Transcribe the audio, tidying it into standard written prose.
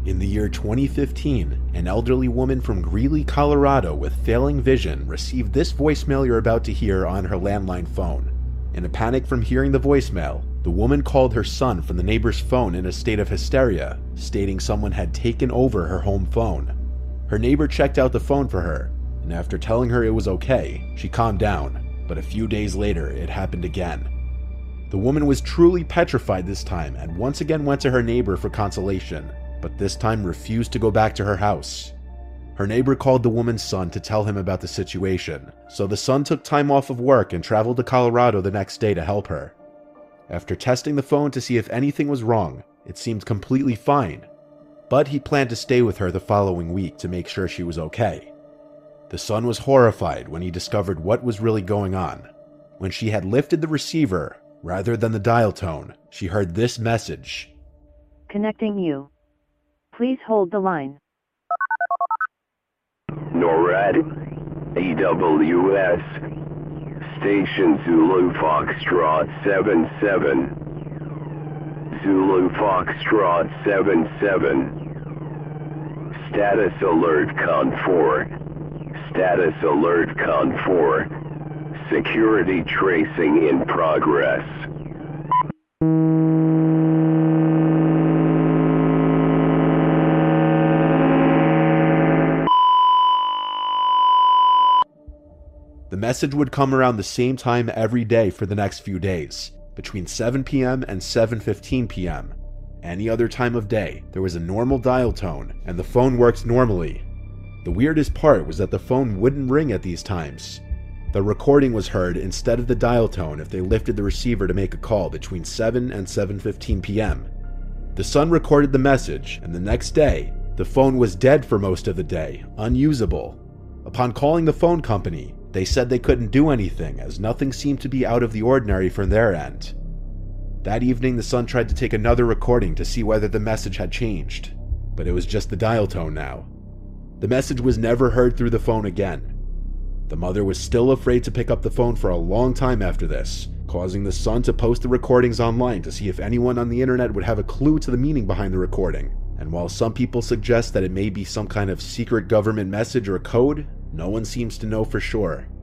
In the year 2015, an elderly woman from Greeley, Colorado with failing vision received this voicemail you're about to hear on her landline phone. In a panic from hearing the voicemail, the woman called her son from the neighbor's phone in a state of hysteria, stating someone had taken over her home phone. Her neighbor checked out the phone for her, and after telling her it was okay, she calmed down, but a few days later it happened again. The woman was truly petrified this time and once again went to her neighbor for consolation, but this time refused to go back to her house. Her neighbor called the woman's son to tell him about the situation, so the son took time off of work and traveled to Colorado the next day to help her. After testing the phone to see if anything was wrong, it seemed completely fine, but he planned to stay with her the following week to make sure she was okay. The son was horrified when he discovered what was really going on. When she had lifted the receiver, rather than the dial tone, she heard this message. Connecting you. Please hold the line. NORAD, EWS, Station Zulu Foxtrot 77, Zulu Foxtrot 77, Status Alert Con 4, Status Alert Con 4, Security Tracing in Progress. The message would come around the same time every day for the next few days, between 7 p.m. and 7:15 p.m. Any other time of day, there was a normal dial tone, and the phone worked normally. The weirdest part was that the phone wouldn't ring at these times. The recording was heard instead of the dial tone if they lifted the receiver to make a call between 7 and 7:15 p.m. The son recorded the message, and the next day, the phone was dead for most of the day, unusable. Upon calling the phone company, they said they couldn't do anything as nothing seemed to be out of the ordinary from their end. That evening, the son tried to take another recording to see whether the message had changed, but it was just the dial tone now. The message was never heard through the phone again. The mother was still afraid to pick up the phone for a long time after this, causing the son to post the recordings online to see if anyone on the internet would have a clue to the meaning behind the recording. And while some people suggest that it may be some kind of secret government message or code, no one seems to know for sure.